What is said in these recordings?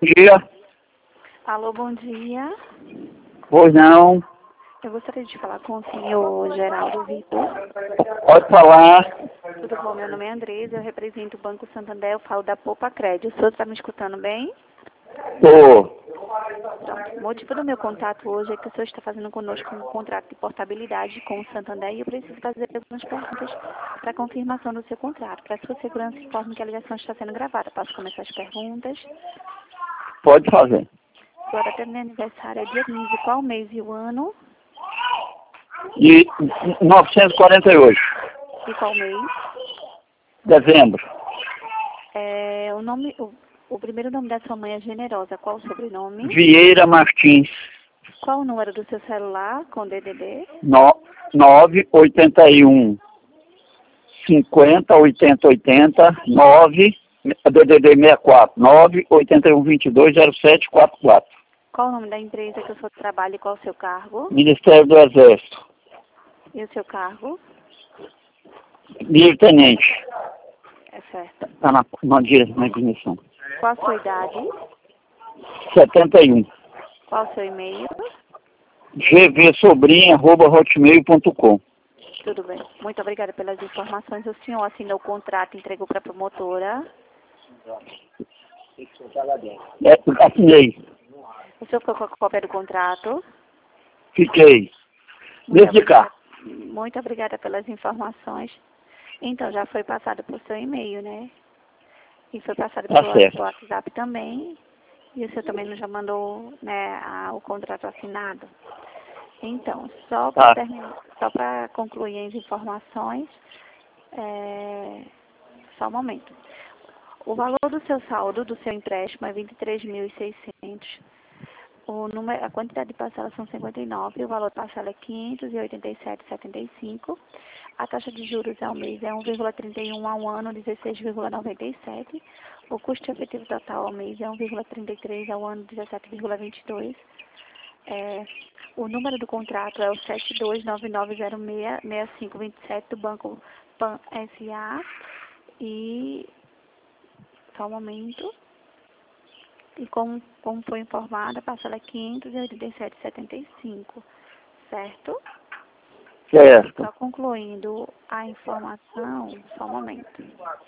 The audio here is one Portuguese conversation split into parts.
Dia. Alô, bom dia. Pois não. Eu gostaria de falar com o senhor Geraldo Vitor. Pode falar. Tudo bom? Meu nome é Andresa, eu represento o Banco Santander, eu falo da Poupa Crédito. O senhor está me escutando bem? Tô. Pronto. O motivo do meu contato hoje é que o senhor está fazendo conosco um contrato de portabilidade com o Santander e eu preciso fazer algumas perguntas para confirmação do seu contrato. Para sua segurança, informe que a ligação está sendo gravada. Posso começar as perguntas? Pode fazer. Sua data de aniversário é dia 15. Qual o mês e o ano? E 948. E qual mês? Dezembro. O primeiro nome da sua mãe é Generosa. Qual o sobrenome? Vieira Martins. Qual o número do seu celular com DDD? 981 50 80 80 9 DDD 64 981 22 0744. Qual o nome da empresa que o senhor trabalha e qual o seu cargo? Ministério do Exército. E o seu cargo? Tenente. É certo. Está na ignição. Qual a sua idade? 71. Qual o seu e-mail? gvsobrinha@hotmail.com. Tudo bem. Muito obrigada pelas informações. O senhor assinou o contrato e entregou para a promotora? Assinei. O senhor ficou com a cópia do contrato? Fiquei. Desde cá. Muito obrigada pelas informações. Então, já foi passado por seu e-mail, né? E foi passado Tá pelo certo. WhatsApp também. E o senhor também já mandou, né, o contrato assinado. Então, só para concluir as informações, só um momento. O valor do seu saldo, do seu empréstimo, é 23.600. A quantidade de parcelas são 59, o valor de parcela é 587,75. A taxa de juros ao mês é 1,31, ao ano 16,97. O custo efetivo total ao mês é 1,33, ao ano 17,22. O número do contrato é o 7299066527 do Banco Pan SA. E, só um momento. E como foi informada, a parcela é 587,75, certo? Certo. Só concluindo a informação, só um momento.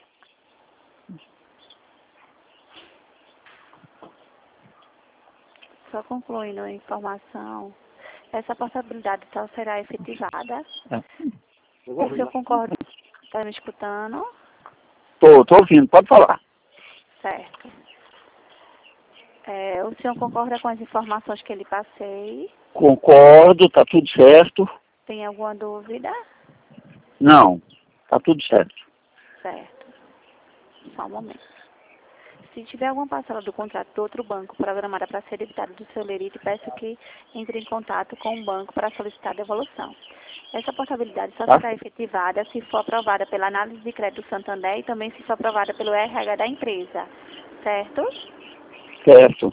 Só concluindo a informação, essa portabilidade só será efetivada. O senhor concorda? Está me escutando? Tô ouvindo, pode falar. Certo. O senhor concorda com as informações que lhe passei? Concordo, tá tudo certo. Tem alguma dúvida? Não, tá tudo certo. Certo. Só um momento. Se tiver alguma parcela do contrato do outro banco programada para ser debitada do seu lerite, peço que entre em contato com o banco para solicitar a devolução. Essa portabilidade só será efetivada se for aprovada pela análise de crédito do Santander e também se for aprovada pelo RH da empresa, certo? Certo.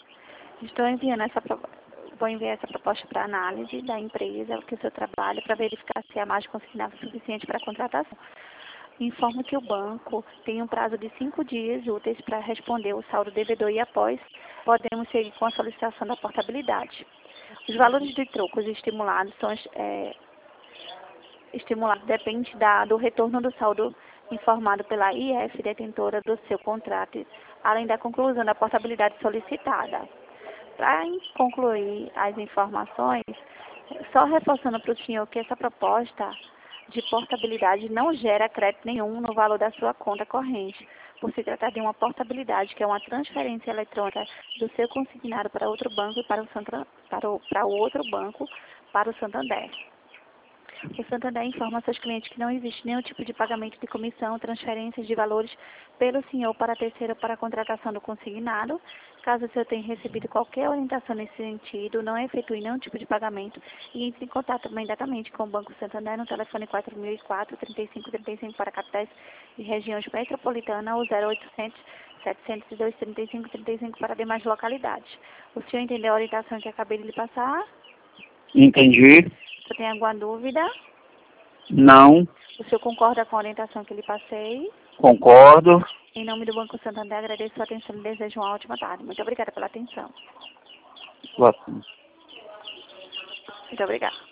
Vou enviar essa proposta para análise da empresa, que o seu trabalho, para verificar se a margem consignável é suficiente para a contratação. Informo que o banco tem um prazo de 5 dias úteis para responder o saldo devedor e após podemos seguir com a solicitação da portabilidade. Os valores de trocos estimulados depende do retorno do saldo informado pela IF, detentora do seu contrato, além da conclusão da portabilidade solicitada. Para concluir as informações, só reforçando para o senhor que essa proposta de portabilidade não gera crédito nenhum no valor da sua conta corrente, por se tratar de uma portabilidade, que é uma transferência eletrônica do seu consignado para outro banco e para o outro banco, para o Santander. O Santander informa a seus clientes que não existe nenhum tipo de pagamento de comissão, transferências de valores pelo senhor para terceiro para a contratação do consignado. Caso o senhor tenha recebido qualquer orientação nesse sentido, não efetue nenhum tipo de pagamento e entre em contato imediatamente com o Banco Santander no telefone 4004-3535 para capitais e regiões metropolitanas ou 0800 702 3535 para demais localidades. O senhor entendeu a orientação que acabei de lhe passar? Entendi. O senhor tem alguma dúvida? Não. O senhor concorda com a orientação que lhe passei? Concordo. Em nome do Banco Santander, agradeço a sua atenção e desejo uma ótima tarde. Muito obrigada pela atenção. Boa- Muito obrigada.